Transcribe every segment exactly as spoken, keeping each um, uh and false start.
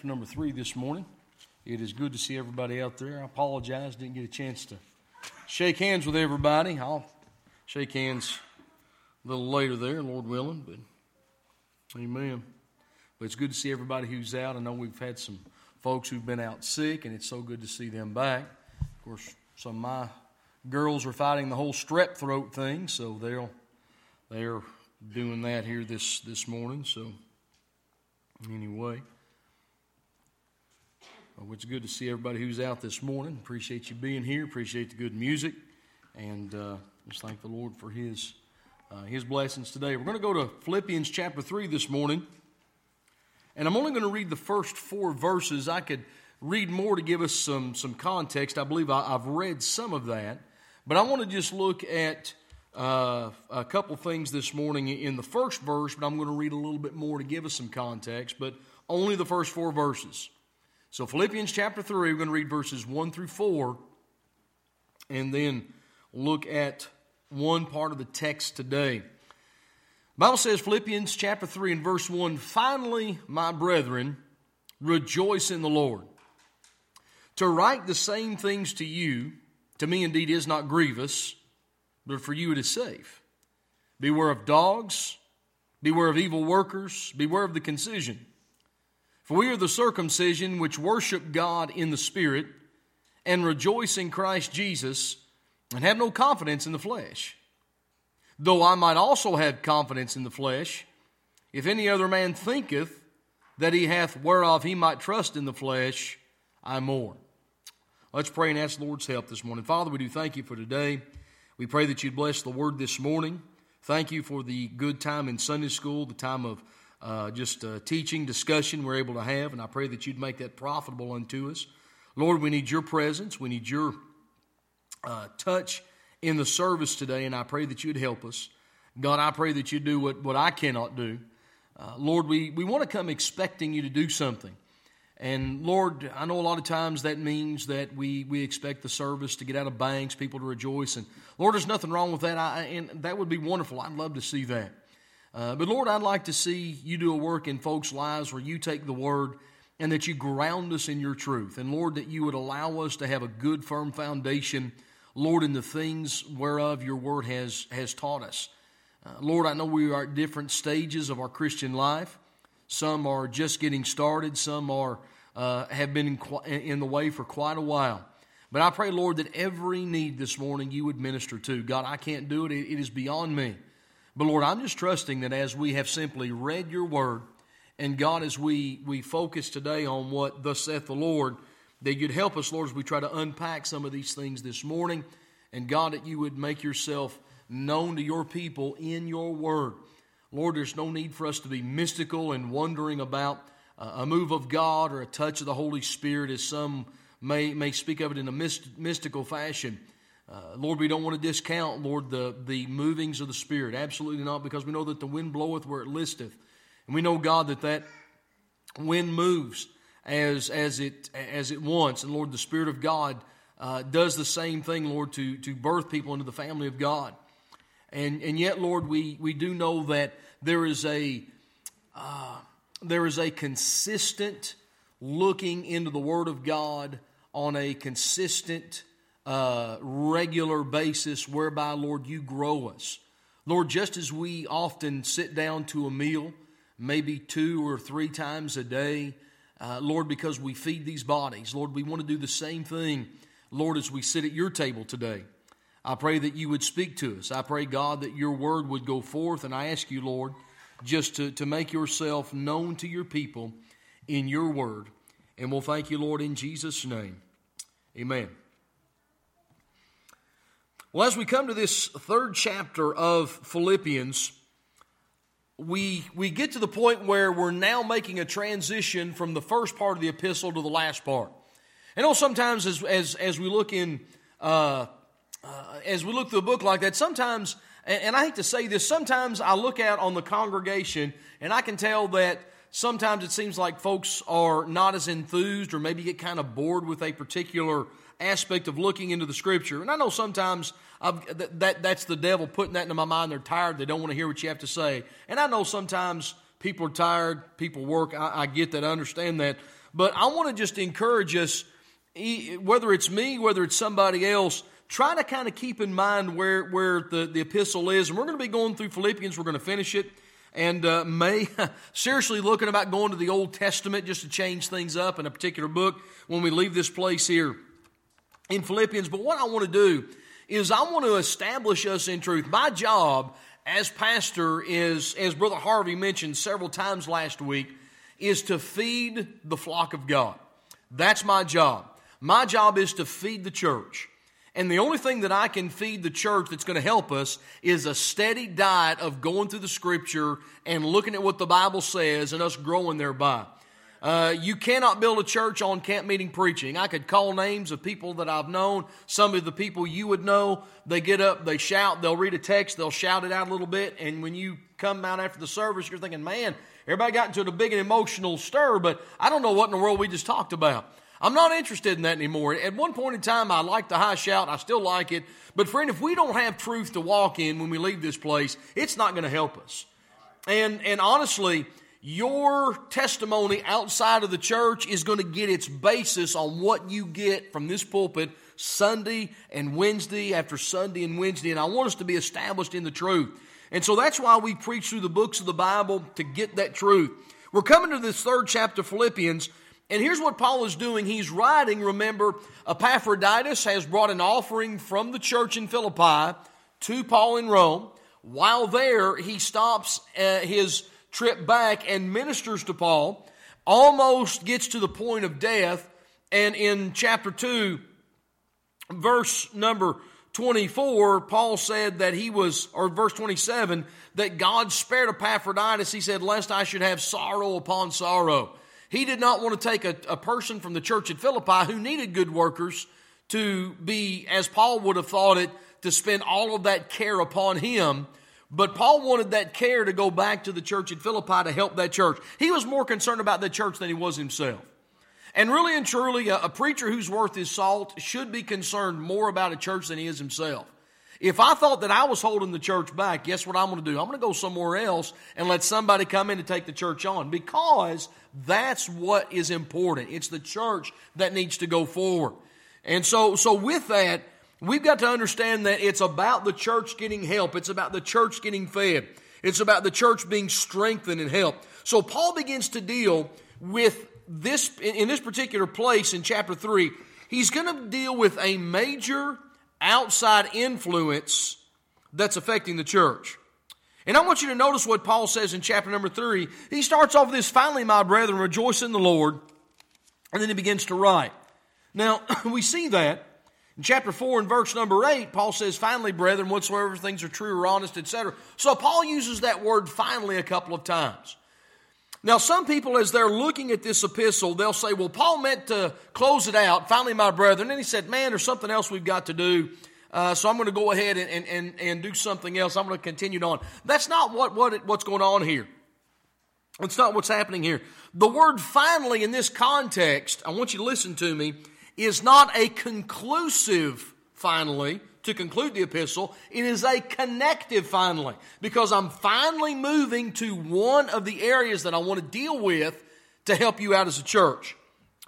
chapter number three this morning. It is good to see everybody out there. I apologize, didn't get a chance to shake hands with everybody. I'll shake hands a little later there, Lord willing, but amen. But it's good to see everybody who's out. I know we've had some folks who've been out sick, and it's so good to see them back. Of course, some of my girls are fighting the whole strep throat thing, so they'll they're doing that here this, this morning. So anyway, well, it's good to see everybody who's out this morning. Appreciate you being here. Appreciate the good music, and uh, just thank the Lord for His uh, His blessings today. We're going to go to Philippians chapter three this morning, and I'm only going to read the first four verses. I could read more to give us some some context. I believe I, I've read some of that, but I want to just look at Uh, a couple things this morning in the first verse, but I'm going to read a little bit more to give us some context, but only the first four verses. So Philippians chapter three, we're going to read verses one through four, and then look at one part of the text today. The Bible says, Philippians chapter three and verse one, "Finally, my brethren, rejoice in the Lord. To write the same things to you, to me indeed is not grievous, but for you it is safe. Beware of dogs, beware of evil workers, beware of the concision. For we are the circumcision which worship God in the Spirit, and rejoice in Christ Jesus, and have no confidence in the flesh. Though I might also have confidence in the flesh, if any other man thinketh that he hath whereof he might trust in the flesh, I more." Let's pray and ask the Lord's help this morning. Father, we do thank you for today. We pray that you'd bless the word this morning. Thank you for the good time in Sunday school, the time of uh, just uh, teaching, discussion we're able to have, and I pray that you'd make that profitable unto us. Lord, we need your presence. We need your uh, touch in the service today, and I pray that you'd help us. God, I pray that you'd do what, what I cannot do. Uh, Lord, we, we want to come expecting you to do something. And Lord, I know a lot of times that means that we, we expect the service to get out of banks, people to rejoice. And Lord, there's nothing wrong with that, I, and that would be wonderful. I'd love to see that. Uh, but Lord, I'd like to see you do a work in folks' lives where you take the word and that you ground us in your truth. And Lord, that you would allow us to have a good, firm foundation, Lord, in the things whereof your word has, has taught us. Uh, Lord, I know we are at different stages of our Christian life. Some are just getting started. Some are uh, have been in, in the way for quite a while. But I pray, Lord, that every need this morning you would minister to. God, I can't do it. It, it is beyond me. But Lord, I'm just trusting that as we have simply read your word, and God, as we, we focus today on what thus saith the Lord, that you'd help us, Lord, as we try to unpack some of these things this morning. And God, that you would make yourself known to your people in your word. Lord, there's no need for us to be mystical and wondering about uh, a move of God or a touch of the Holy Spirit, as some may may speak of it in a myst- mystical fashion. Uh, Lord, we don't want to discount, Lord, the, the movings of the Spirit. Absolutely not, because we know that the wind bloweth where it listeth. And we know, God, that that wind moves as as it as it wants. And Lord, the Spirit of God uh, does the same thing, Lord, to, to birth people into the family of God. And and yet, Lord, we, we do know that there is a uh, there is a consistent looking into the Word of God on a consistent, uh, regular basis, whereby, Lord, you grow us. Lord, just as we often sit down to a meal, maybe two or three times a day, uh, Lord, because we feed these bodies, Lord, we want to do the same thing, Lord, as we sit at your table today. I pray that you would speak to us. I pray, God, that your word would go forth, and I ask you, Lord, just to, to make yourself known to your people in your word. And we'll thank you, Lord, in Jesus' name. Amen. Well, as we come to this third chapter of Philippians, we we get to the point where we're now making a transition from the first part of the epistle to the last part. I know sometimes as as, as we look in... Uh, Uh, as we look through a book like that, sometimes, and, and I hate to say this, sometimes I look out on the congregation and I can tell that sometimes it seems like folks are not as enthused or maybe get kind of bored with a particular aspect of looking into the Scripture. And I know sometimes I've, that, that that's the devil putting that into my mind. They're tired. They don't want to hear what you have to say. And I know sometimes people are tired. People work. I, I get that. I understand that. But I want to just encourage us, whether it's me, whether it's somebody else, try to kind of keep in mind where, where the, the epistle is. And we're going to be going through Philippians. We're going to finish it. And uh, may seriously looking about going to the Old Testament just to change things up in a particular book when we leave this place here in Philippians. But what I want to do is I want to establish us in truth. My job as pastor is, as Brother Harvey mentioned several times last week, is to feed the flock of God. That's my job. My job is to feed the church. And the only thing that I can feed the church that's going to help us is a steady diet of going through the Scripture and looking at what the Bible says and us growing thereby. Uh, you cannot build a church on camp meeting preaching. I could call names of people that I've known. Some of the people you would know, they get up, they shout, they'll read a text, they'll shout it out a little bit, and when you come out after the service, you're thinking, man, everybody got into a big and emotional stir, but I don't know what in the world we just talked about. I'm not interested in that anymore. At one point in time, I liked the high shout. I still like it. But friend, if we don't have truth to walk in when we leave this place, it's not going to help us. And, and honestly, your testimony outside of the church is going to get its basis on what you get from this pulpit Sunday and Wednesday after Sunday and Wednesday. And I want us to be established in the truth. And so that's why we preach through the books of the Bible, to get that truth. We're coming to this third chapter of Philippians. And here's what Paul is doing. He's writing, remember, Epaphroditus has brought an offering from the church in Philippi to Paul in Rome. While there, he stops uh, his trip back and ministers to Paul, almost gets to the point of death. And in chapter two, verse number twenty-four, Paul said that he was, or verse twenty-seven, that God spared Epaphroditus. He said, lest I should have sorrow upon sorrow. He did not want to take a, a person from the church at Philippi who needed good workers to be, as Paul would have thought it, to spend all of that care upon him. But Paul wanted that care to go back to the church at Philippi to help that church. He was more concerned about that church than he was himself. And really and truly, a, a preacher who's worth his salt should be concerned more about a church than he is himself. If I thought that I was holding the church back, guess what I'm going to do? I'm going to go somewhere else and let somebody come in and take the church on, because that's what is important. It's the church that needs to go forward. And so, so with that, we've got to understand that it's about the church getting help. It's about the church getting fed. It's about the church being strengthened and helped. So Paul begins to deal with this, in this particular place in chapter three, he's going to deal with a major outside influence that's affecting the church. And I want you to notice what Paul says in chapter number three. He starts off with this, finally, my brethren, rejoice in the Lord. And then he begins to write. Now, we see that in chapter four and verse number eight, Paul says, finally, brethren, whatsoever things are true or honest, et cetera. So Paul uses that word finally a couple of times. Now, some people, as they're looking at this epistle, they'll say, well, Paul meant to close it out, finally, my brethren. And he said, man, there's something else we've got to do. Uh, so I'm going to go ahead and, and, and, and do something else. I'm going to continue on. That's not what, what it, what's going on here. It's not what's happening here. The word finally in this context, I want you to listen to me, is not a conclusive finally to conclude the epistle. It is a connective finally, because I'm finally moving to one of the areas that I want to deal with to help you out as a church.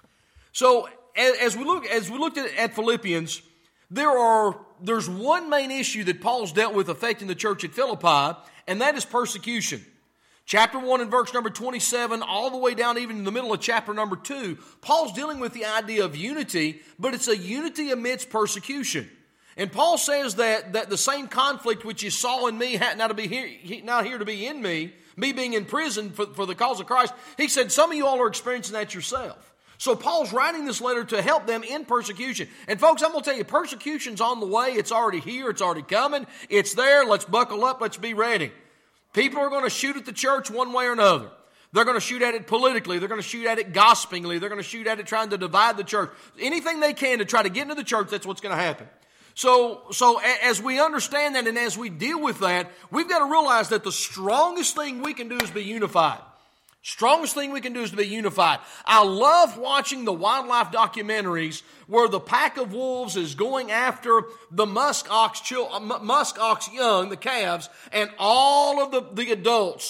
So as we look, as we looked at, at Philippians, there are there's one main issue that Paul's dealt with affecting the church at Philippi, and that is persecution. Chapter one and verse number twenty-seven, all the way down even in the middle of chapter number two, Paul's dealing with the idea of unity, but it's a unity amidst persecution. And Paul says that, that the same conflict which you saw in me had now to be here, now here to be in me, me being in prison for, for the cause of Christ. He said some of you all are experiencing that yourself. So Paul's writing this letter to help them in persecution. And folks, I'm going to tell you, persecution's on the way. It's already here. It's already coming. It's there. Let's buckle up. Let's be ready. People are going to shoot at the church one way or another. They're going to shoot at it politically. They're going to shoot at it gossipingly. They're going to shoot at it trying to divide the church. Anything they can to try to get into the church, that's what's going to happen. So, so as we understand that and as we deal with that, we've got to realize that the strongest thing we can do is be unified. Strongest thing we can do is to be unified. I love watching the wildlife documentaries where the pack of wolves is going after the musk ox, musk ox young, the calves, and all of the, the adults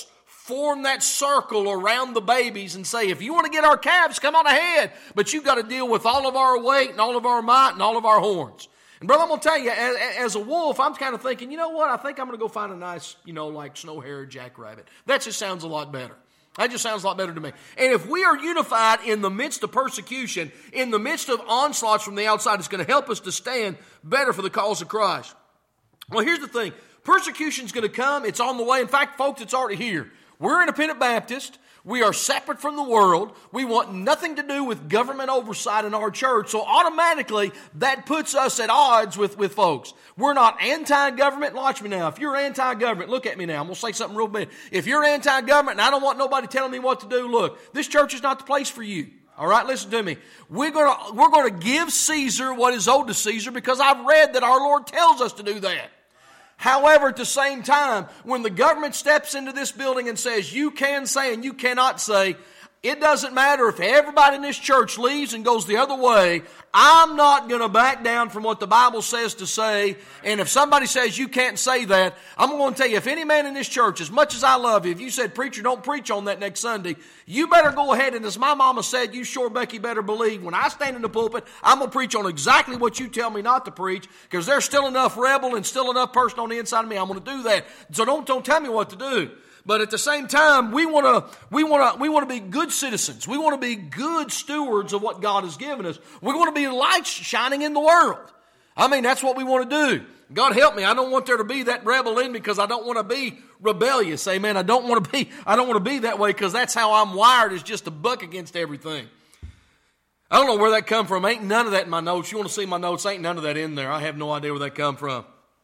form that circle around the babies and say, if you want to get our calves, come on ahead. But you've got to deal with all of our weight and all of our might and all of our horns. And brother, I'm going to tell you, as, as a wolf, I'm kind of thinking, you know what? I think I'm going to go find a nice, you know, like snow-haired jackrabbit. That just sounds a lot better. That just sounds a lot better to me. And if we are unified in the midst of persecution, in the midst of onslaughts from the outside, it's going to help us to stand better for the cause of Christ. Well, here's the thing. Persecution is going to come. It's on the way. In fact, folks, it's already here. We're independent Baptist. We are separate from the world. We want nothing to do with government oversight in our church. So automatically, that puts us at odds with, with folks. We're not anti-government. Watch me now. If you're anti-government, look at me now. I'm going to say something real big. If you're anti-government and I don't want nobody telling me what to do, look, this church is not the place for you. All right, listen to me. We're going to, we're going to give Caesar what is owed to Caesar because I've read that our Lord tells us to do that. However, at the same time, when the government steps into this building and says you can say and you cannot say, it doesn't matter if everybody in this church leaves and goes the other way. I'm not going to back down from what the Bible says to say. And if somebody says you can't say that, I'm going to tell you, if any man in this church, as much as I love you, if you said, preacher, don't preach on that next Sunday, you better go ahead. And as my mama said, you sure, Becky, better believe when I stand in the pulpit, I'm going to preach on exactly what you tell me not to preach because there's still enough rebel and still enough person on the inside of me. I'm going to do that. So don't, don't tell me what to do. But at the same time, we want to we want to we want to be good citizens. We want to be good stewards of what God has given us. We want to be lights shining in the world. I mean, that's what we want to do. God help me. I don't want there to be that rebel in me because I don't want to be rebellious. Amen. I don't want to be I don't want to be that way because that's how I'm wired, is just to buck against everything. I don't know where that come from. Ain't none of that in my notes. You want to see my notes? Ain't none of that in there. I have no idea where that come from.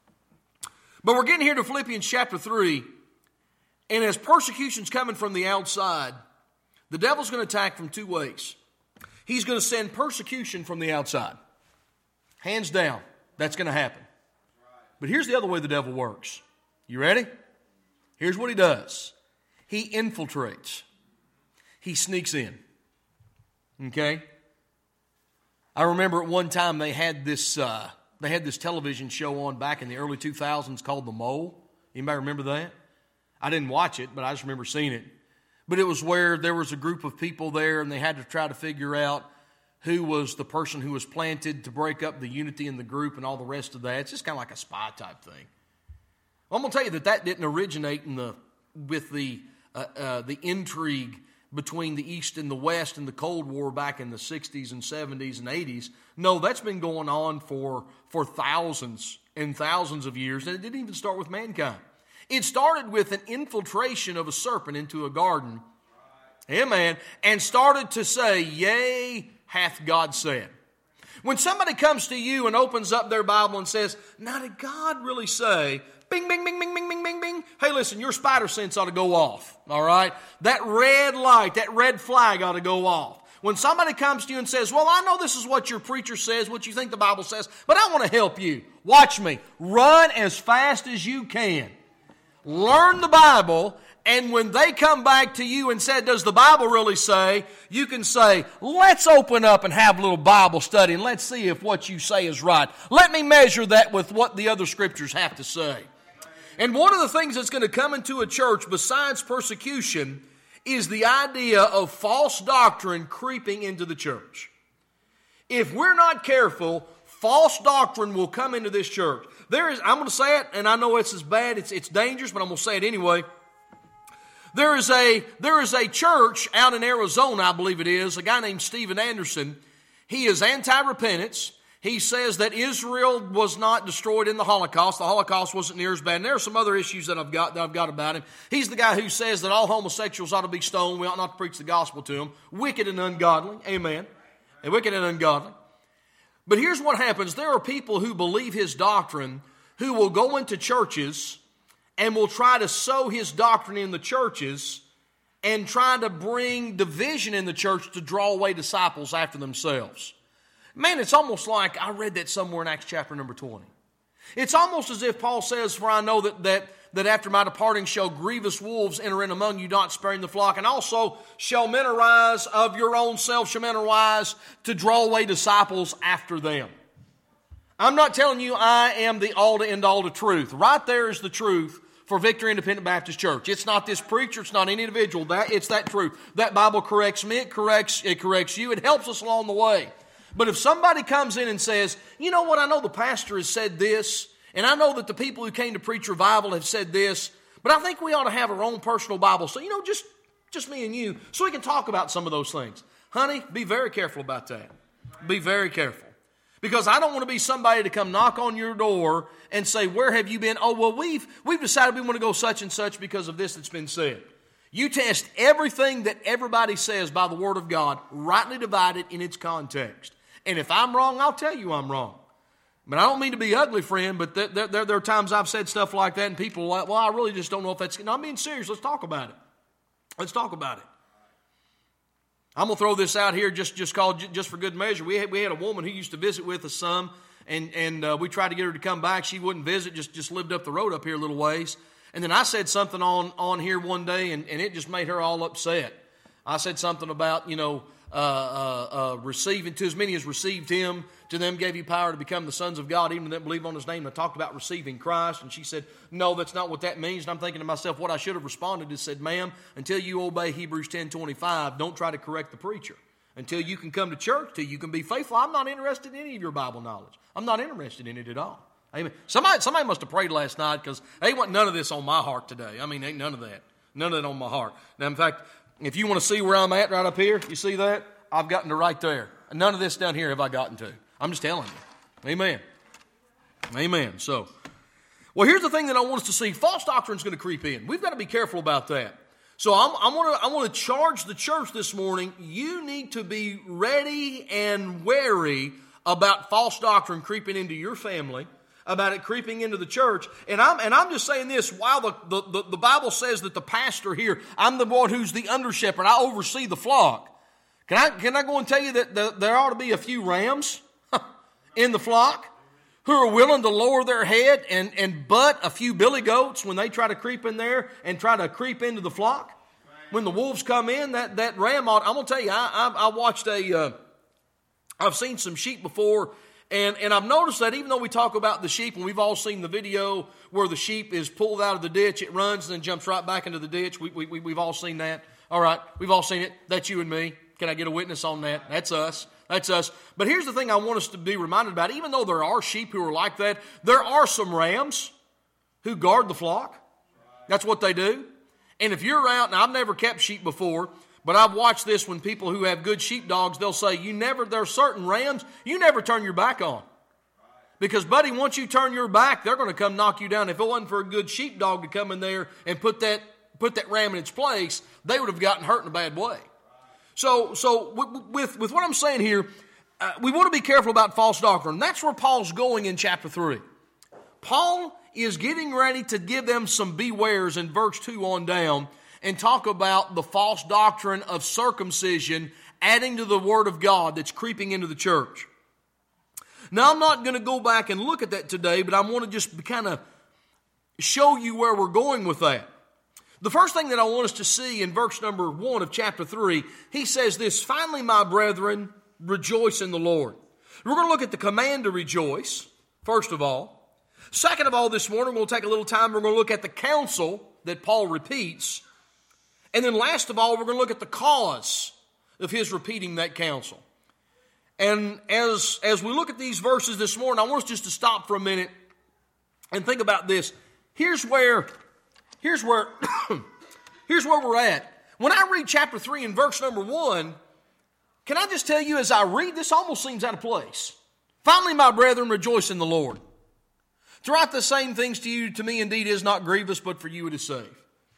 But we're getting here to Philippians chapter three. And as persecution's coming from the outside, the devil's going to attack from two ways. He's going to send persecution from the outside. Hands down, that's going to happen. But here's the other way the devil works. You ready? Here's what he does. He infiltrates. He sneaks in. Okay? I remember at one time they had this uh, they had this television show on back in the early two thousands called The Mole. Anybody remember that? I didn't watch it, but I just remember seeing it. But it was where there was a group of people there, and they had to try to figure out who was the person who was planted to break up the unity in the group and all the rest of that. It's just kind of like a spy type thing. Well, I'm going to tell you that that didn't originate in the with the uh, uh, the intrigue between the East and the West in the Cold War back in the sixties and seventies and eighties. No, that's been going on for, for thousands and thousands of years, and it didn't even start with mankind. It started with an infiltration of a serpent into a garden, amen, and started to say, yea, hath God said. When somebody comes to you and opens up their Bible and says, now did God really say, bing, bing, bing, bing, bing, bing, bing, bing, hey, listen, your spider sense ought to go off, all right? That red light, that red flag ought to go off. When somebody comes to you and says, well, I know this is what your preacher says, what you think the Bible says, but I want to help you. Watch me. Run as fast as you can. Learn the Bible, and when they come back to you and said, does the Bible really say, you can say, let's open up and have a little Bible study, and let's see if what you say is right. Let me measure that with what the other scriptures have to say. And one of the things that's going to come into a church besides persecution is the idea of false doctrine creeping into the church. If we're not careful, false doctrine will come into this church. There is, I'm going to say it, and I know it's as bad, it's, it's dangerous, but I'm going to say it anyway. There is a, there is a church out in Arizona, I believe it is, a guy named Steven Anderson. He is anti-repentance. He says that Israel was not destroyed in the Holocaust. The Holocaust wasn't near as bad. And there are some other issues that I've got, that I've got about him. He's the guy who says that all homosexuals ought to be stoned. We ought not to preach the gospel to them. Wicked and ungodly. Amen. And wicked and ungodly. But here's what happens. There are people who believe his doctrine who will go into churches and will try to sow his doctrine in the churches and try to bring division in the church to draw away disciples after themselves. Man, it's almost like, I read that somewhere in Acts chapter number twenty. It's almost as if Paul says, for I know that that that after my departing shall grievous wolves enter in among you, not sparing the flock. And also shall men arise of your own self, shall men arise to draw away disciples after them. I'm not telling you I am the all to end all to truth. Right there is the truth for Victory Independent Baptist Church. It's not this preacher, it's not any individual. That it's that truth. That Bible corrects me, it corrects it corrects you, it helps us along the way. But if somebody comes in and says, you know what, I know the pastor has said this, and I know that the people who came to preach revival have said this, but I think we ought to have our own personal Bible. So, you know, just, just me and you, so we can talk about some of those things. Honey, be very careful about that. Be very careful. Because I don't want to be somebody to come knock on your door and say, where have you been? Oh, well, we've, we've decided we want to go such and such because of this that's been said. You test everything that everybody says by the Word of God, rightly divided in its context. And if I'm wrong, I'll tell you I'm wrong. But I don't mean to be ugly, friend, but there, there, there are times I've said stuff like that and people are like, well, I really just don't know if that's... No, I'm being serious. Let's talk about it. Let's talk about it. I'm going to throw this out here just, just called just for good measure. We had, we had a woman who used to visit with us some, and, and uh, we tried to get her to come back. She wouldn't visit, just, just lived up the road up here a little ways. And then I said something on, on here one day, and, and it just made her all upset. I said something about, you know, uh, uh, uh, receiving, to as many as received him, to them gave you power to become the sons of God, even that believe on his name. And I talked about receiving Christ, and she said, no, that's not what that means. And I'm thinking to myself, what I should have responded is said, ma'am, until you obey Hebrews ten twenty-five, don't try to correct the preacher. Until you can come to church, till you can be faithful, I'm not interested in any of your Bible knowledge. I'm not interested in it at all. Amen. Somebody, somebody must have prayed last night, because there wasn't none of this on my heart today. I mean, ain't none of that. None of that on my heart. Now, in fact, if you want to see where I'm at right up here, you see that? I've gotten to right there. None of this down here have I gotten to. I'm just telling you. Amen. Amen. So, well, here's the thing that I want us to see. False doctrine is going to creep in. We've got to be careful about that. So I'm, I'm gonna, I want to charge the church this morning. You need to be ready and wary about false doctrine creeping into your family, about it creeping into the church. And I'm, and I'm just saying this, while the, the, the, the Bible says that the pastor here, I'm the one who's the under shepherd, I oversee the flock. Can I, can I go and tell you that the, there ought to be a few rams in the flock who are willing to lower their head and, and butt a few billy goats when they try to creep in there and try to creep into the flock? When the wolves come in, that, that ram ought, I'm going to tell you, I, I, I watched a, uh, I've seen some sheep before, and, and I've noticed that even though we talk about the sheep, and we've all seen the video where the sheep is pulled out of the ditch, it runs and then jumps right back into the ditch. We, we, we've all seen that. All right, we've all seen it. That's you and me. Can I get a witness on that? That's us. That's us. But here's the thing I want us to be reminded about. Even though there are sheep who are like that, there are some rams who guard the flock. That's what they do. And if you're out, and I've never kept sheep before, but I've watched this when people who have good sheepdogs, they'll say, you never, there are certain rams you never turn your back on. Because, buddy, once you turn your back, they're going to come knock you down. If it wasn't for a good sheepdog to come in there and put that, put that ram in its place, they would have gotten hurt in a bad way. So, so with, with what I'm saying here, uh, we want to be careful about false doctrine. That's where Paul's going in chapter three. Paul is getting ready to give them some bewares in verse two on down and talk about the false doctrine of circumcision adding to the Word of God that's creeping into the church. Now, I'm not going to go back and look at that today, but I want to just kind of show you where we're going with that. The first thing that I want us to see in verse number one of chapter three, he says this, finally, my brethren, rejoice in the Lord. We're going to look at the command to rejoice, first of all. Second of all, this morning, we'll take a little time, we're going to look at the counsel that Paul repeats. And then last of all, we're going to look at the cause of his repeating that counsel. And as, as we look at these verses this morning, I want us just to stop for a minute and think about this. Here's where... Here's where, here's where we're at. When I read chapter three and verse number one, can I just tell you as I read, this almost seems out of place. Finally, my brethren, rejoice in the Lord. To write the same things to you, to me indeed is not grievous, but for you it is safe.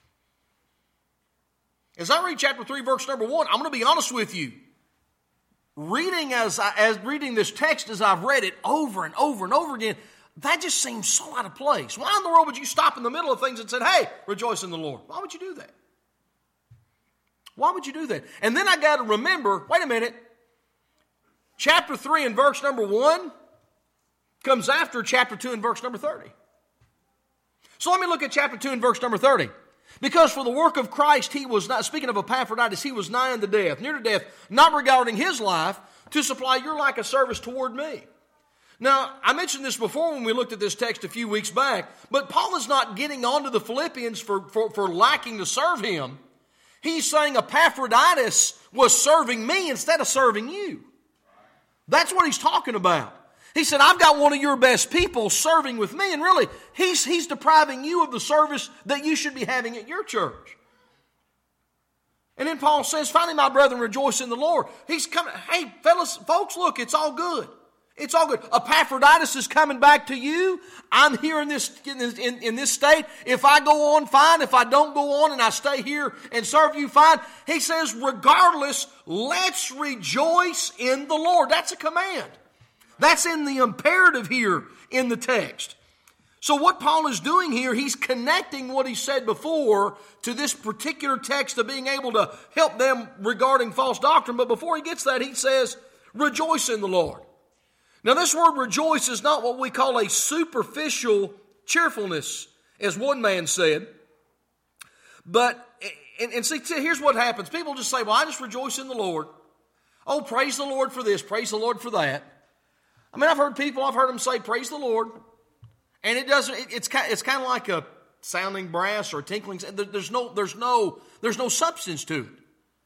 As I read chapter three, verse number one, I'm going to be honest with you. Reading as, I, as reading this text as I've read it over and over and over again, that just seems so out of place. Why in the world would you stop in the middle of things and say, hey, rejoice in the Lord? Why would you do that? Why would you do that? And then I got to remember, wait a minute, chapter three and verse number one comes after chapter two and verse number thirty. So let me look at chapter two and verse number thirty. Because for the work of Christ, he was not, speaking of Epaphroditus, he was nigh unto death, near to death, not regarding his life, to supply your like of service toward me. Now, I mentioned this before when we looked at this text a few weeks back, but Paul is not getting on to the Philippians for, for, for lacking to serve him. He's saying Epaphroditus was serving me instead of serving you. That's what he's talking about. He said, I've got one of your best people serving with me, and really, he's, he's depriving you of the service that you should be having at your church. And then Paul says, finally, my brethren, rejoice in the Lord. He's coming, hey, fellas, folks, look, it's all good. It's all good. Epaphroditus is coming back to you. I'm here in this, in, in, in this state. If I go on, fine. If I don't go on and I stay here and serve you, fine. He says, regardless, let's rejoice in the Lord. That's a command. That's in the imperative here in the text. So what Paul is doing here, he's connecting what he said before to this particular text of being able to help them regarding false doctrine. But before he gets that, he says, rejoice in the Lord. Now, this word rejoice is not what we call a superficial cheerfulness, as one man said. But, and, and see, here's what happens. People just say, well, I just rejoice in the Lord. Oh, praise the Lord for this, praise the Lord for that. I mean, I've heard people, I've heard them say, praise the Lord. And it doesn't, it, it's, it's kind of like a sounding brass or a tinkling. There's no, there's no, there's no substance to it.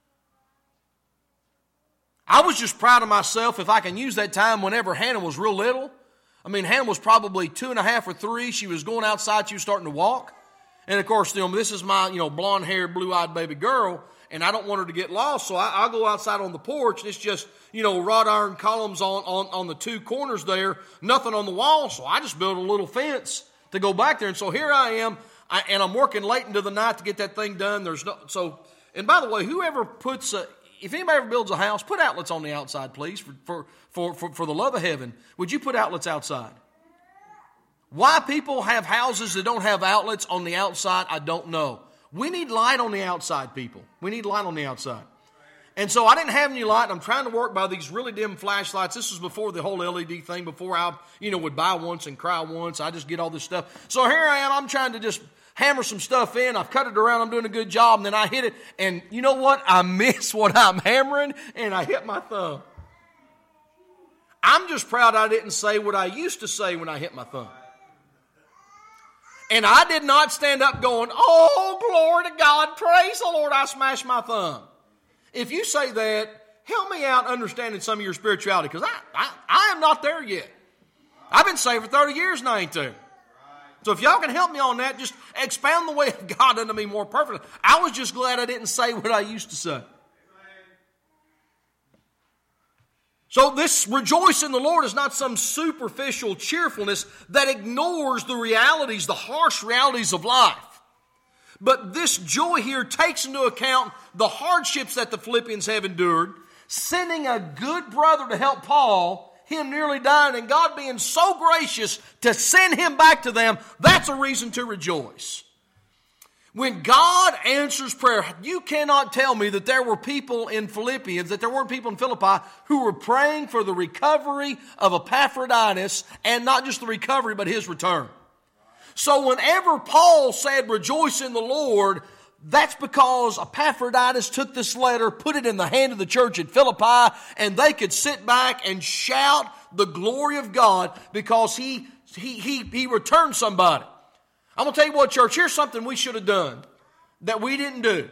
I was just proud of myself, if I can use that time, whenever Hannah was real little. I mean, Hannah was probably two and a half or three. She was going outside. She was starting to walk. And, of course, you know, this is my, you know, blonde-haired, blue-eyed baby girl, and I don't want her to get lost. So I, I'll go outside on the porch, and it's just, you know, wrought iron columns on, on, on the two corners there, nothing on the wall. So I just built a little fence to go back there. And so here I am, I, and I'm working late into the night to get that thing done. There's no, so, and by the way, whoever puts a, if anybody ever builds a house, put outlets on the outside, please, for, for, for, for, for the love of heaven. Would you put outlets outside? Why people have houses that don't have outlets on the outside, I don't know. We need light on the outside, people. We need light on the outside. And so I didn't have any light, and I'm trying to work by these really dim flashlights. This was before the whole L E D thing, before I, you know, would buy once and cry once. I just get all this stuff. So here I am, I'm trying to just hammer some stuff in. I've cut it around. I'm doing a good job. And then I hit it. And you know what? I miss what I'm hammering. And I hit my thumb. I'm just proud I didn't say what I used to say when I hit my thumb. And I did not stand up going, oh, glory to God. Praise the Lord. I smashed my thumb. If you say that, help me out understanding some of your spirituality. Because I, I, I am not there yet. I've been saved for thirty years and I ain't there. So if y'all can help me on that, just expound the way of God unto me more perfectly. I was just glad I didn't say what I used to say. So this rejoice in the Lord is not some superficial cheerfulness that ignores the realities, the harsh realities of life. But this joy here takes into account the hardships that the Philippians have endured, sending a good brother to help Paul, him nearly dying, and God being so gracious to send him back to them. That's a reason to rejoice. When God answers prayer, you cannot tell me that there were people in Philippians, that there weren't people in Philippi who were praying for the recovery of Epaphroditus, and not just the recovery, but his return. So whenever Paul said, rejoice in the Lord, that's because Epaphroditus took this letter, put it in the hand of the church at Philippi, and they could sit back and shout the glory of God because he, he, he, he returned somebody. I'm going to tell you what, church, here's something we should have done that we didn't do.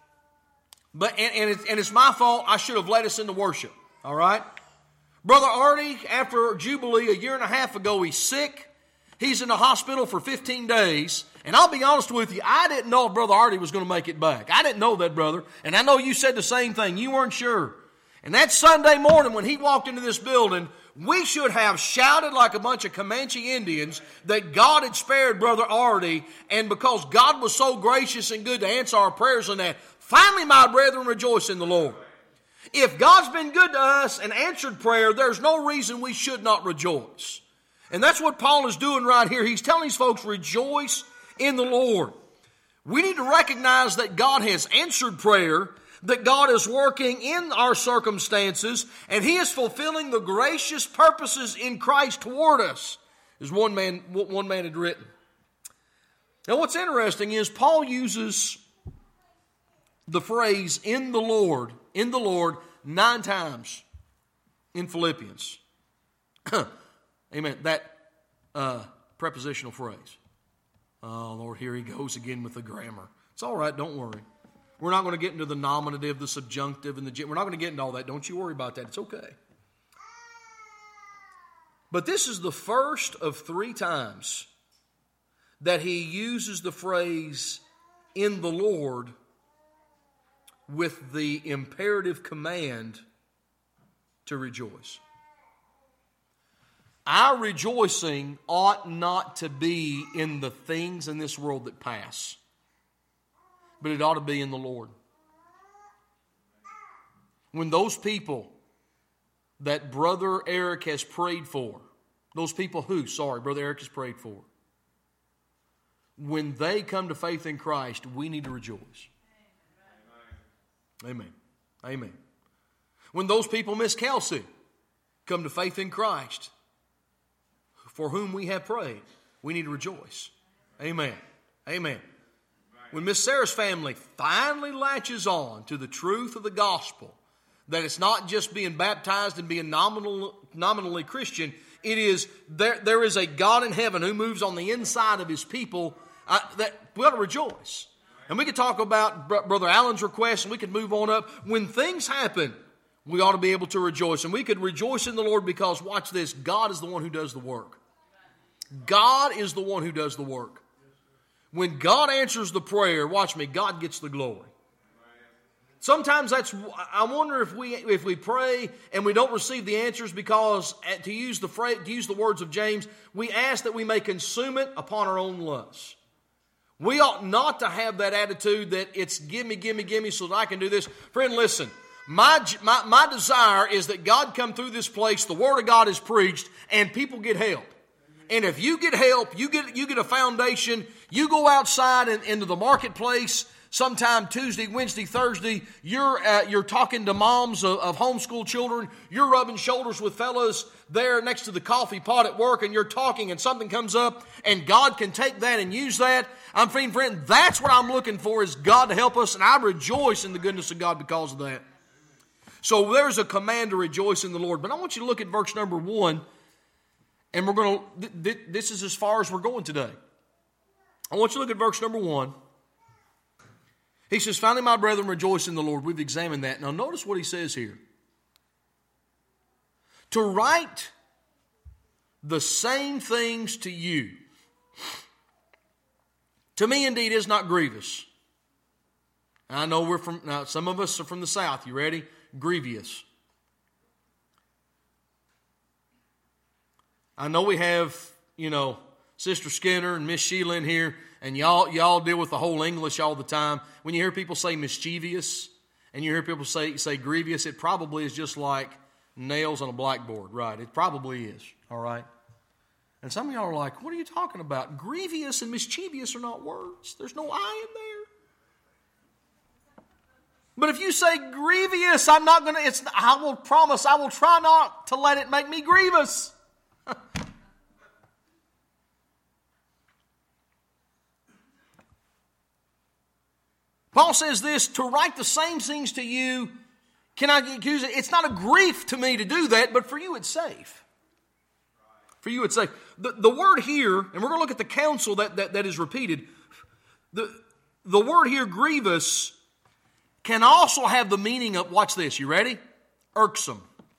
But and, and, it's, and it's my fault. I should have led us into worship. All right? Brother Artie, after Jubilee a year and a half ago, he's sick. He's in the hospital for fifteen days. And I'll be honest with you, I didn't know if Brother Artie was going to make it back. I didn't know that, brother. And I know you said the same thing. You weren't sure. And that Sunday morning when he walked into this building, we should have shouted like a bunch of Comanche Indians that God had spared Brother Artie. And because God was so gracious and good to answer our prayers in that, finally, my brethren, rejoice in the Lord. If God's been good to us and answered prayer, there's no reason we should not rejoice. And that's what Paul is doing right here. He's telling these folks, rejoice in the Lord. We need to recognize that God has answered prayer, that God is working in our circumstances, and He is fulfilling the gracious purposes in Christ toward us, as one man, one man had written. Now what's interesting is Paul uses the phrase in the Lord, in the Lord, nine times in Philippians. Amen. That uh, prepositional phrase. Oh, Lord, here he goes again with the grammar. It's all right, don't worry. We're not going to get into the nominative, the subjunctive, and the... We're not going to get into all that. Don't you worry about that. It's okay. But this is the first of three times that he uses the phrase, in the Lord, with the imperative command to rejoice. Our rejoicing ought not to be in the things in this world that pass, but it ought to be in the Lord. When those people that Brother Eric has prayed for, those people who, sorry, Brother Eric has prayed for, when they come to faith in Christ, we need to rejoice. Amen. Amen. When those people, Miss Kelsey, come to faith in Christ, for whom we have prayed, we need to rejoice. Amen. Amen. When Miss Sarah's family finally latches on to the truth of the gospel, that it's not just being baptized and being nominal, nominally Christian, it is there, there is a God in heaven who moves on the inside of his people, uh, that we ought to rejoice. And we could talk about Brother Allen's request, and we could move on up. When things happen, we ought to be able to rejoice. And we could rejoice in the Lord because, watch this, God is the one who does the work. God is the one who does the work. When God answers the prayer, watch me, God gets the glory. Sometimes that's, I wonder if we if we pray and we don't receive the answers because, to use the phrase, to use the words of James, we ask that we may consume it upon our own lusts. We ought not to have that attitude that it's give me, give me, give me so that I can do this. Friend, listen, my, my, my desire is that God come through this place, the Word of God is preached, and people get help. And if you get help, you get you get a foundation, you go outside and into the marketplace sometime Tuesday, Wednesday, Thursday, you're uh, you're talking to moms of, of homeschool children, you're rubbing shoulders with fellows there next to the coffee pot at work, and you're talking and something comes up, and God can take that and use that. I'm friend, friend, that's what I'm looking for, is God to help us, and I rejoice in the goodness of God because of that. So there's a command to rejoice in the Lord. But I want you to look at verse number one. And we're going to, th- th- this is as far as we're going today. I want you to look at verse number one. He says, finally, my brethren, rejoice in the Lord. We've examined that. Now, notice what he says here. To write the same things to you, to me indeed is not grievous. I know we're from, now some of us are from the South. You ready? Grievous. I know we have, you know, Sister Skinner and Miss Sheila in here, and y'all y'all deal with the whole English all the time. When you hear people say mischievous, and you hear people say say grievous, it probably is just like nails on a blackboard, right? It probably is, all right? And some of y'all are like, what are you talking about? Grievous and mischievous are not words. There's no I in there. But if you say grievous, I'm not going to, it's. I will promise I will try not to let it make me grievous. Paul says this, to write the same things to you, can I accuse it? It's not a grief to me to do that, but for you it's safe. For you it's safe. The, the word here, and we're going to look at the counsel that, that, that is repeated. The, the word here, grievous, can also have the meaning of, watch this, you ready? Irksome.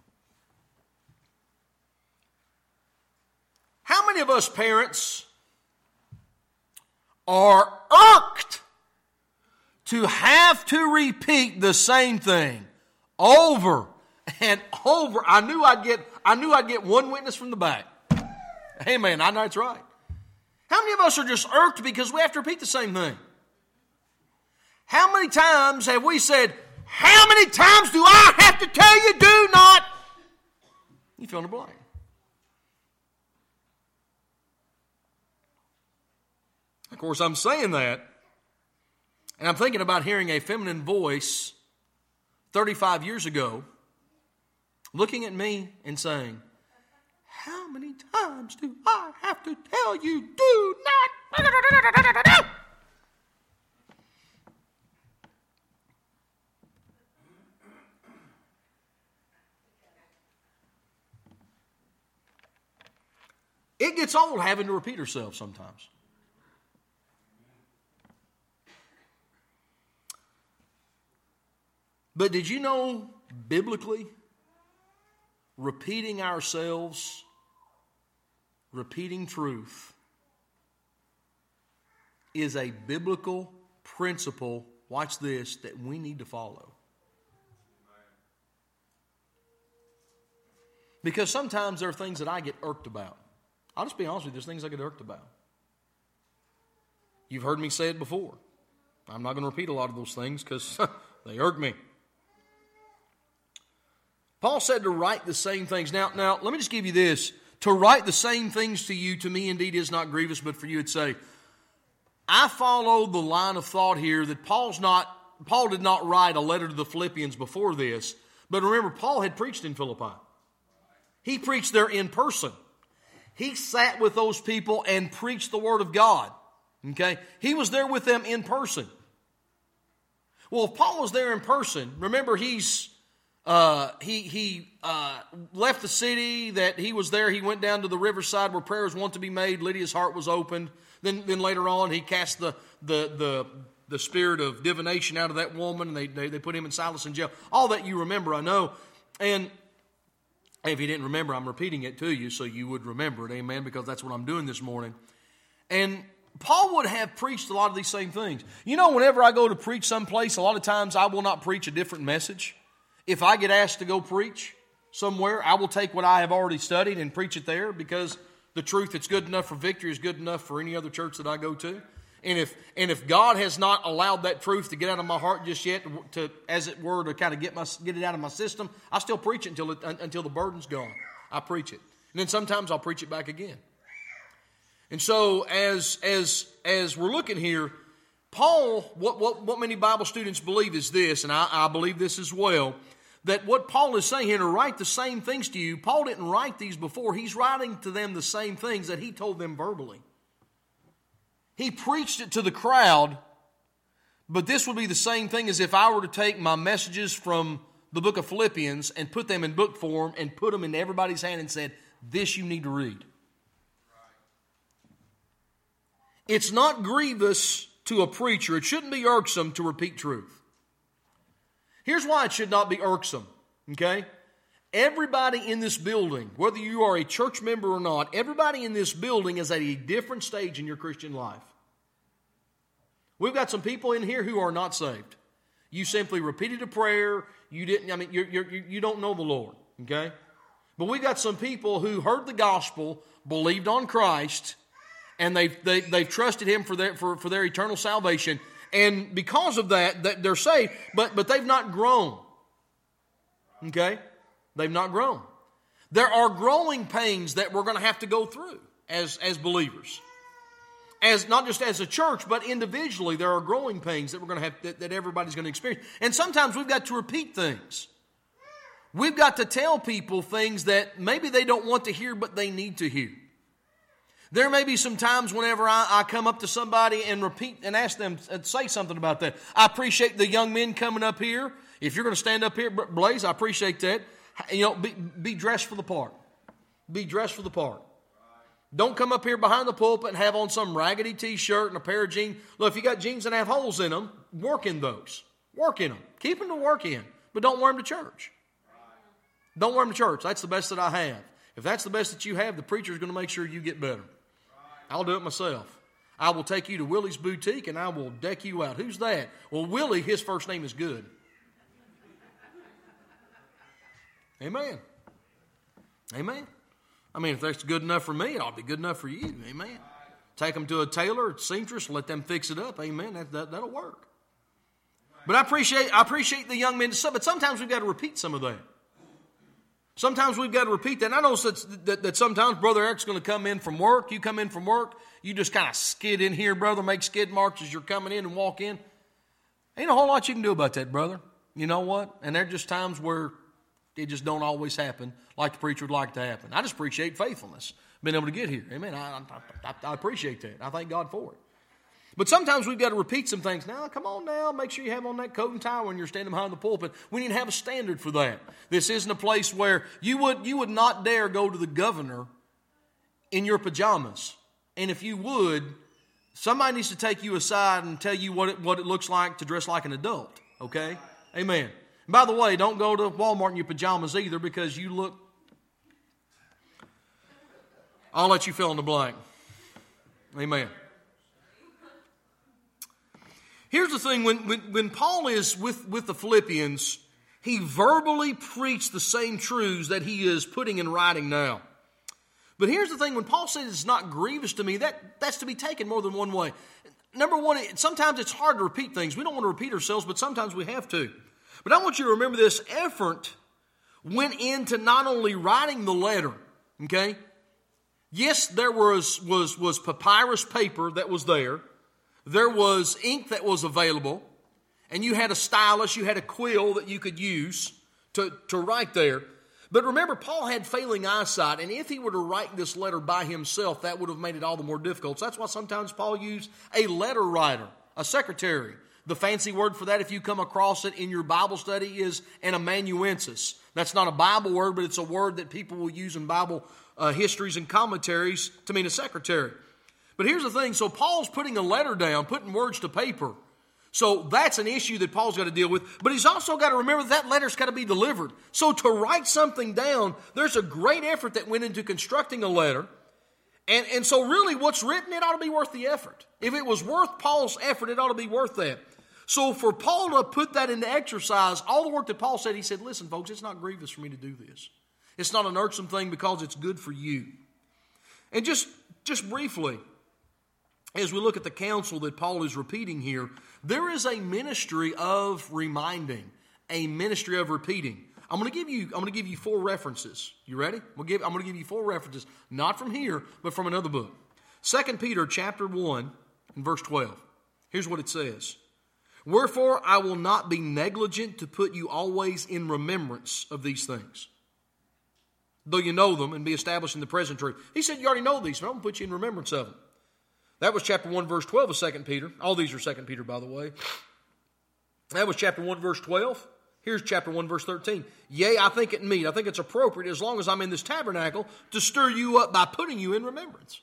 How many of us parents are irked to have to repeat the same thing over and over? I knew I'd get I knew I'd get one witness from the back. Amen. I know it's right. How many of us are just irked because we have to repeat the same thing? How many times have we said, how many times do I have to tell you do not? You fill in the blank. Of course, I'm saying that, and I'm thinking about hearing a feminine voice thirty-five years ago looking at me and saying, how many times do I have to tell you do not? It gets old having to repeat ourselves sometimes. But did you know, biblically, repeating ourselves, repeating truth, is a biblical principle, watch this, that we need to follow. Because sometimes there are things that I get irked about. I'll just be honest with you, there's things I get irked about. You've heard me say it before. I'm not going to repeat a lot of those things because they irk me. Paul said to write the same things. Now, now, let me just give you this. To write the same things to you, to me indeed is not grievous, but for you it'd say, I follow the line of thought here that Paul's not, Paul did not write a letter to the Philippians before this, but remember, Paul had preached in Philippi. He preached there in person. He sat with those people and preached the Word of God. Okay? He was there with them in person. Well, if Paul was there in person, remember he's uh, he he uh, left the city that he was there. He went down to the riverside where prayers want to be made. Lydia's heart was opened. Then, then later on, he cast the the the the spirit of divination out of that woman, and they, they they put him and Silas in jail. All that you remember, I know. And if you didn't remember, I'm repeating it to you so you would remember it, amen, because that's what I'm doing this morning. And Paul would have preached a lot of these same things. You know, whenever I go to preach someplace, a lot of times I will not preach a different message. If I get asked to go preach somewhere, I will take what I have already studied and preach it there because the truth that's good enough for Victory is good enough for any other church that I go to. And if and if God has not allowed that truth to get out of my heart just yet, to, as it were, to kind of get my get it out of my system, I still preach it until it, until the burden's gone. I preach it, and then sometimes I'll preach it back again. And so, as as as we're looking here, Paul, what what what many Bible students believe is this, and I, I believe this as well, that what Paul is saying here to write the same things to you. Paul didn't write these before; he's writing to them the same things that he told them verbally. He preached it to the crowd, but this would be the same thing as if I were to take my messages from the book of Philippians and put them in book form and put them in everybody's hand and said, this you need to read. It's not grievous to a preacher. It shouldn't be irksome to repeat truth. Here's why it should not be irksome, okay? Everybody in this building, whether you are a church member or not, everybody in this building is at a different stage in your Christian life. We've got some people in here who are not saved. You simply repeated a prayer. You didn't. I mean, you're, you're, you don't know the Lord. Okay, but we got some people who heard the gospel, believed on Christ, and they've they, they've trusted Him for their for, for their eternal salvation. And because of that, that they're saved. But but they've not grown. Okay. They've not grown. There are growing pains that we're going to have to go through as, as believers. As not just as a church, but individually, there are growing pains that we're going to have that, that everybody's going to experience. And sometimes we've got to repeat things. We've got to tell people things that maybe they don't want to hear, but they need to hear. There may be some times whenever I, I come up to somebody and repeat and ask them, say something about that. I appreciate the young men coming up here. If you're going to stand up here, Blaze, I appreciate that. You know, be, be dressed for the part. Be dressed for the part. Don't come up here behind the pulpit and have on some raggedy t-shirt and a pair of jeans. Look, if you got jeans that have holes in them, work in those. Work in them. Keep them to work in. But don't wear them to church. Don't wear them to church. That's the best that I have. If that's the best that you have, the preacher's going to make sure you get better. I'll do it myself. I will take you to Willie's Boutique and I will deck you out. Who's that? Well, Willie, his first name is Good. Amen. Amen. I mean, if that's good enough for me, it ought to be good enough for you. Amen. Take them to a tailor, a seamstress, let them fix it up. Amen. That, that, that'll work. But I appreciate I appreciate the young men. But sometimes we've got to repeat some of that. Sometimes we've got to repeat that. And I know that, that, that sometimes Brother Eric's going to come in from work. You come in from work. You just kind of skid in here, brother. Make skid marks as you're coming in and walk in. Ain't a whole lot you can do about that, brother. You know what? And there are just times where it just don't always happen like the preacher would like to happen. I just appreciate faithfulness, being able to get here. Amen. I, I, I appreciate that. I thank God for it. But sometimes we've got to repeat some things. Now, come on now. Make sure you have on that coat and tie when you're standing behind the pulpit. We need to have a standard for that. This isn't a place where you would, you would not dare go to the governor in your pajamas. And if you would, somebody needs to take you aside and tell you what it, what it looks like to dress like an adult. Okay? Amen. And by the way, don't go to Walmart in your pajamas either, because you look... I'll let you fill in the blank. Amen. Here's the thing. When, when, when Paul is with, with the Philippians, he verbally preached the same truths that he is putting in writing now. But here's the thing. When Paul says it's not grievous to me, that, that's to be taken more than one way. Number one, sometimes it's hard to repeat things. We don't want to repeat ourselves, but sometimes we have to. But I want you to remember this effort went into not only writing the letter, okay? Yes, there was, was, was papyrus paper that was there. There was ink that was available. And you had a stylus, you had a quill that you could use to, to write there. But remember, Paul had failing eyesight, and if he were to write this letter by himself, that would have made it all the more difficult. So that's why sometimes Paul used a letter writer, a secretary. The fancy word for that, if you come across it in your Bible study, is an amanuensis. That's not a Bible word, but it's a word that people will use in Bible uh, histories and commentaries to mean a secretary. But here's the thing. So Paul's putting a letter down, putting words to paper. So that's an issue that Paul's got to deal with. But he's also got to remember that, that letter's got to be delivered. So to write something down, there's a great effort that went into constructing a letter. And, and so really what's written, it ought to be worth the effort. If it was worth Paul's effort, it ought to be worth that. So for Paul to put that into exercise, all the work that Paul said, he said, listen, folks, it's not grievous for me to do this. It's not an irksome thing because it's good for you. And just, just briefly, as we look at the counsel that Paul is repeating here, there is a ministry of reminding, a ministry of repeating. I'm going to give you, I'm going to give you four references. You ready? I'm going to give, I'm going to give you four references, not from here, but from another book. Second Peter chapter one and verse twelve. Here's what it says. Wherefore I will not be negligent to put you always in remembrance of these things, though you know them and be established in the present truth. He said you already know these, but I'm going to put you in remembrance of them. That was chapter one, verse twelve of Second Peter. All these are Second Peter, by the way. That was chapter one, verse twelve. Here's chapter one, verse thirteen. Yea, I think it meet, I think it's appropriate, as long as I'm in this tabernacle, to stir you up by putting you in remembrance.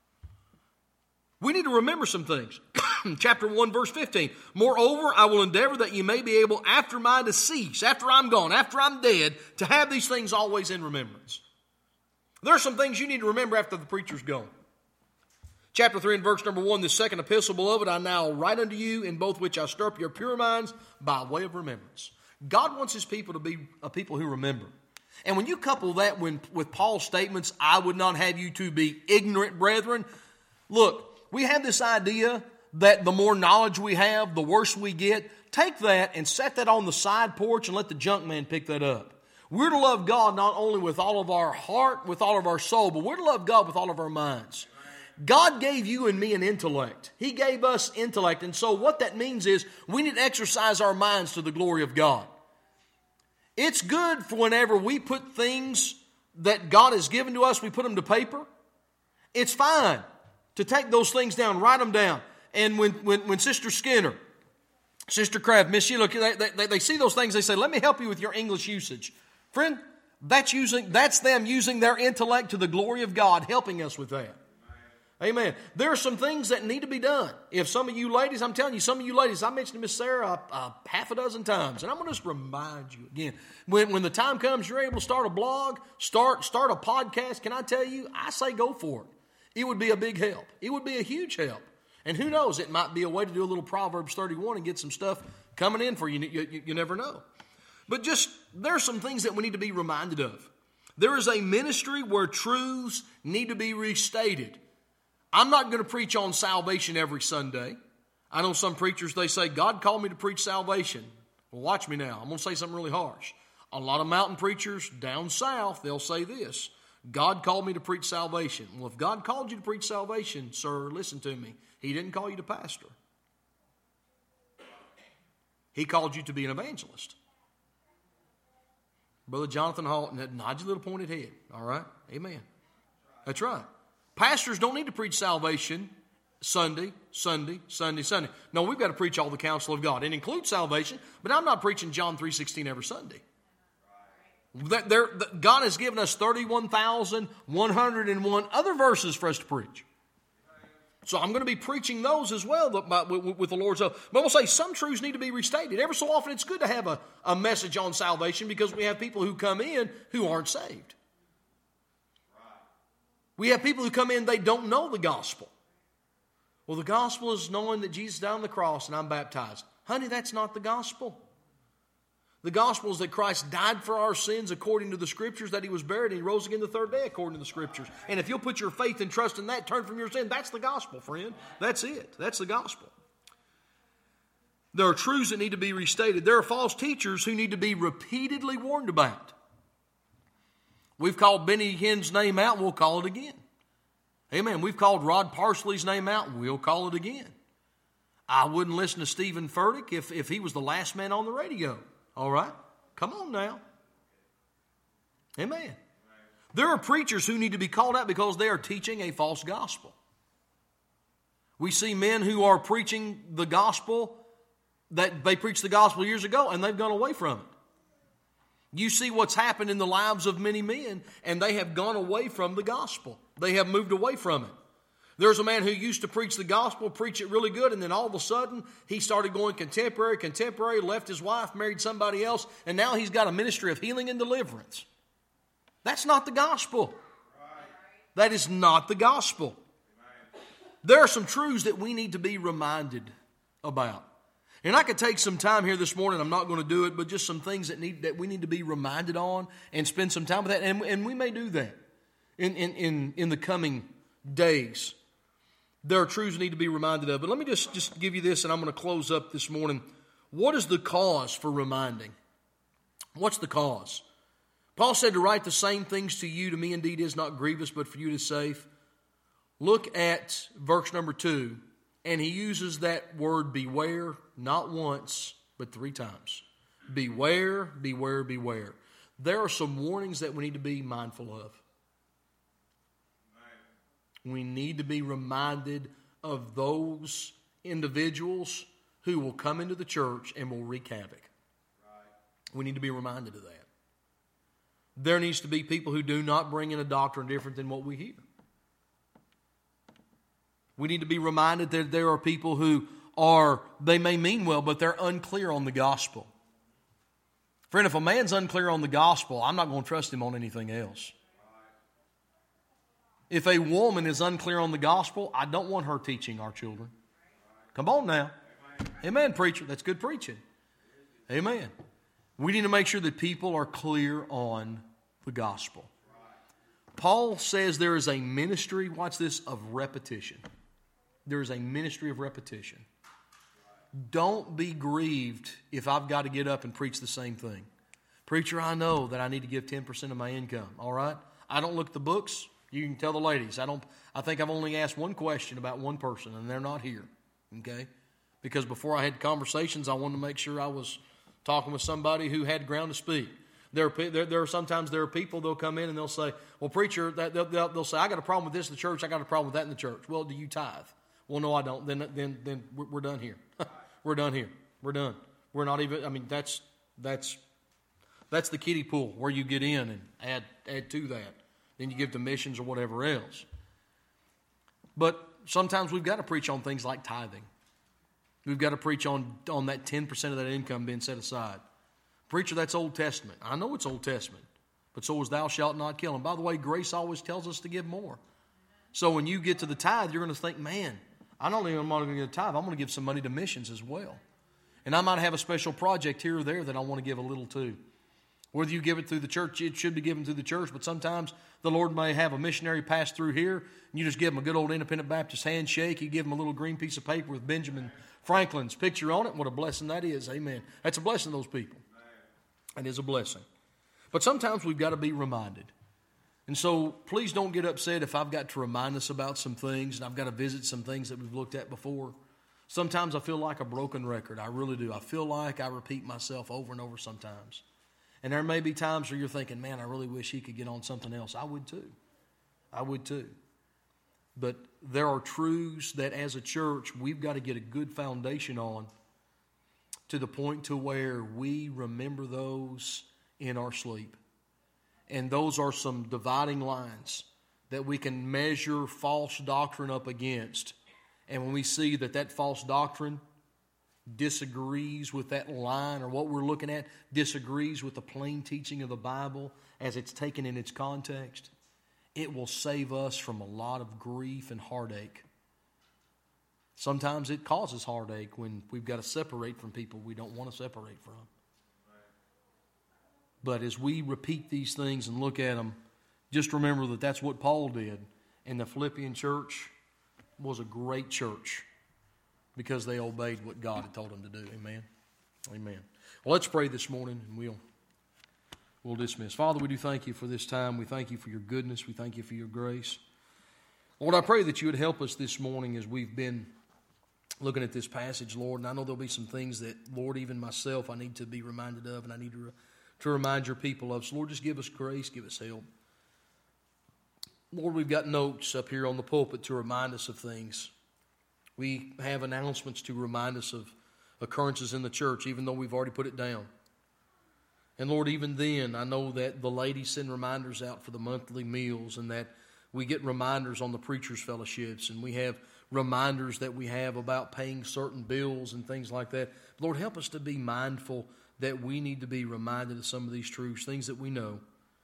We need to remember some things. Chapter one, verse fifteen. Moreover, I will endeavor that you may be able, after my decease, after I'm gone, after I'm dead, to have these things always in remembrance. There are some things you need to remember after the preacher's gone. Chapter three and verse number one, this second epistle, beloved, I now write unto you, in both which I stir up your pure minds by way of remembrance. God wants his people to be a people who remember. And when you couple that when, with Paul's statements, I would not have you to be ignorant, brethren. Look, we have this idea that the more knowledge we have, the worse we get. Take that and set that on the side porch and let the junk man pick that up. We're to love God not only with all of our heart, with all of our soul, but we're to love God with all of our minds. God gave you and me an intellect. He gave us intellect. And so what that means is we need to exercise our minds to the glory of God. It's good for whenever we put things that God has given to us, we put them to paper. It's fine to take those things down, write them down. And when, when, when Sister Skinner, Sister Kraft, Miss Sheila, they, they, they see those things, they say, let me help you with your English usage. Friend, that's using that's them using their intellect to the glory of God, helping us with that. Amen. There are some things that need to be done. If some of you ladies, I'm telling you, some of you ladies, I mentioned to Miss Sarah a, a half a dozen times, and I'm going to just remind you again. When, when the time comes, you're able to start a blog, start, start a podcast, can I tell you, I say go for it. It would be a big help. It would be a huge help. And who knows, it might be a way to do a little Proverbs thirty-one and get some stuff coming in for you. You, you, you never know. But just, there are some things that we need to be reminded of. There is a ministry where truths need to be restated. I'm not going to preach on salvation every Sunday. I know some preachers, they say, God called me to preach salvation. Well, watch me now. I'm going to say something really harsh. A lot of mountain preachers down south, they'll say this. God called me to preach salvation. Well, if God called you to preach salvation, sir, listen to me. He didn't call you to pastor. He called you to be an evangelist. Brother Jonathan Hall, nod your little pointed head. All right? Amen. That's right. Pastors don't need to preach salvation Sunday, Sunday, Sunday, Sunday. No, we've got to preach all the counsel of God. It includes salvation, but I'm not preaching John three sixteen every Sunday. That there, that God has given us thirty-one thousand one hundred one other verses for us to preach. So I'm going to be preaching those as well with the Lord's help. But I'm going to say some truths need to be restated. Every so often it's good to have a, a message on salvation because we have people who come in who aren't saved. We have people who come in, they don't know the gospel. Well, the gospel is knowing that Jesus died on the cross and I'm baptized. Honey, that's not the gospel. The gospel is that Christ died for our sins according to the Scriptures, that He was buried and He rose again the third day according to the Scriptures. And if you'll put your faith and trust in that, turn from your sin, that's the gospel, friend. That's it. That's the gospel. There are truths that need to be restated. There are false teachers who need to be repeatedly warned about. We've called Benny Hinn's name out, we'll call it again. Amen. We've called Rod Parsley's name out, we'll call it again. I wouldn't listen to Stephen Furtick if, if he was the last man on the radio. All right? Come on now. Amen. There are preachers who need to be called out because they are teaching a false gospel. We see men who are preaching the gospel, that they preached the gospel years ago and they've gone away from it. You see what's happened in the lives of many men and they have gone away from the gospel. They have moved away from it. There's a man who used to preach the gospel, preach it really good, and then all of a sudden he started going contemporary, contemporary, left his wife, married somebody else, and now he's got a ministry of healing and deliverance. That's not the gospel. That is not the gospel. There are some truths that we need to be reminded about. And I could take some time here this morning, I'm not going to do it, but just some things that need that we need to be reminded on and spend some time with that, and, and we may do that in, in, in, in the coming days. There are truths that need to be reminded of. But let me just, just give you this, and I'm going to close up this morning. What is the cause for reminding? What's the cause? Paul said to write the same things to you, to me indeed is not grievous, but for you it is safe. Look at verse number two, and he uses that word beware, not once, but three times. Beware, beware, beware. There are some warnings that we need to be mindful of. We need to be reminded of those individuals who will come into the church and will wreak havoc. Right. We need to be reminded of that. There needs to be people who do not bring in a doctrine different than what we hear. We need to be reminded that there are people who are, they may mean well, but they're unclear on the gospel. Friend, if a man's unclear on the gospel, I'm not going to trust him on anything else. If a woman is unclear on the gospel, I don't want her teaching our children. Come on now. Amen, preacher. That's good preaching. Amen. We need to make sure that people are clear on the gospel. Paul says there is a ministry, watch this, of repetition. There is a ministry of repetition. Don't be grieved if I've got to get up and preach the same thing. Preacher, I know that I need to give ten percent of my income. All right? I don't look at the books. You can tell the ladies. I don't. I think I've only asked one question about one person, and they're not here. Okay? Because before I had conversations, I wanted to make sure I was talking with somebody who had ground to speak. There are, there, there are sometimes there are people, they'll come in and they'll say, well, preacher, that, they'll, they'll, they'll say, I got a problem with this in the church, I got a problem with that in the church. Well, do you tithe? Well, no, I don't. Then then then we're, we're done here. We're done here. We're done. We're not even, I mean, that's that's that's the kiddie pool where you get in and add add to that. Then you give to missions or whatever else. But sometimes we've got to preach on things like tithing. We've got to preach on, on that ten percent of that income being set aside. Preacher, that's Old Testament. I know it's Old Testament. But so is thou shalt not kill. And by the way, grace always tells us to give more. So when you get to the tithe, you're going to think, man, I not only am I going to get a tithe, I'm going to give some money to missions as well. And I might have a special project here or there that I want to give a little to. Whether you give it through the church, it should be given through the church, but sometimes the Lord may have a missionary pass through here, and you just give them a good old independent Baptist handshake. You give them a little green piece of paper with Benjamin Franklin's picture on it. What a blessing that is. Amen. That's a blessing to those people. That is a blessing. But sometimes we've got to be reminded. And so please don't get upset if I've got to remind us about some things and I've got to visit some things that we've looked at before. Sometimes I feel like a broken record. I really do. I feel like I repeat myself over and over sometimes. And there may be times where you're thinking, man, I really wish he could get on something else. I would too. I would too. But there are truths that as a church we've got to get a good foundation on to the point to where we remember those in our sleep. And those are some dividing lines that we can measure false doctrine up against. And when we see that that false doctrine disagrees with that line, or what we're looking at disagrees with the plain teaching of the Bible as it's taken in its context, it will save us from a lot of grief and heartache. Sometimes it causes heartache when we've got to separate from people we don't want to separate from. But as we repeat these things and look at them, just remember that that's what Paul did. And the Philippian church was a great church because they obeyed what God had told them to do. Amen. Amen. Well, let's pray this morning and we'll, we'll dismiss. Father, we do thank you for this time. We thank you for your goodness. We thank you for your grace. Lord, I pray that you would help us this morning as we've been looking at this passage, Lord. And I know there'll be some things that, Lord, even myself, I need to be reminded of and I need to, to remind your people of. So, Lord, just give us grace, give us help. Lord, we've got notes up here on the pulpit to remind us of things. We have announcements to remind us of occurrences in the church, even though we've already put it down. And Lord, even then, I know that the ladies send reminders out for the monthly meals and that we get reminders on the preachers' fellowships and we have reminders that we have about paying certain bills and things like that. Lord, help us to be mindful that we need to be reminded of some of these truths, things that we know.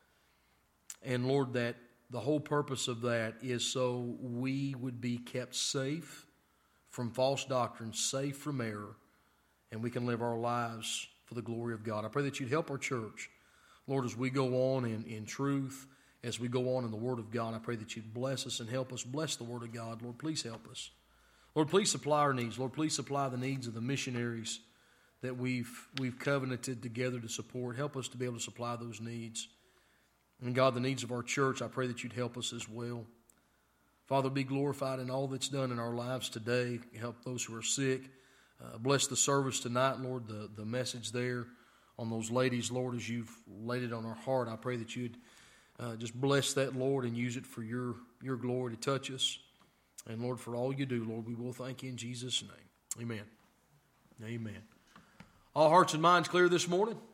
And Lord, that the whole purpose of that is so we would be kept safe from false doctrine, safe from error, and we can live our lives for the glory of God. I pray that you'd help our church, Lord, as we go on in, in truth, as we go on in the Word of God. I pray that you'd bless us and help us. Bless the Word of God. Lord, please help us. Lord, please supply our needs. Lord, please supply the needs of the missionaries that we've, we've covenanted together to support. Help us to be able to supply those needs. And God, the needs of our church, I pray that you'd help us as well. Father, be glorified in all that's done in our lives today. Help those who are sick. Uh, bless the service tonight, Lord, the, the message there on those ladies, Lord, as you've laid it on our heart. I pray that you'd uh, just bless that, Lord, and use it for your, your glory to touch us. And, Lord, for all you do, Lord, we will thank you in Jesus' name. Amen. Amen. All hearts and minds clear this morning?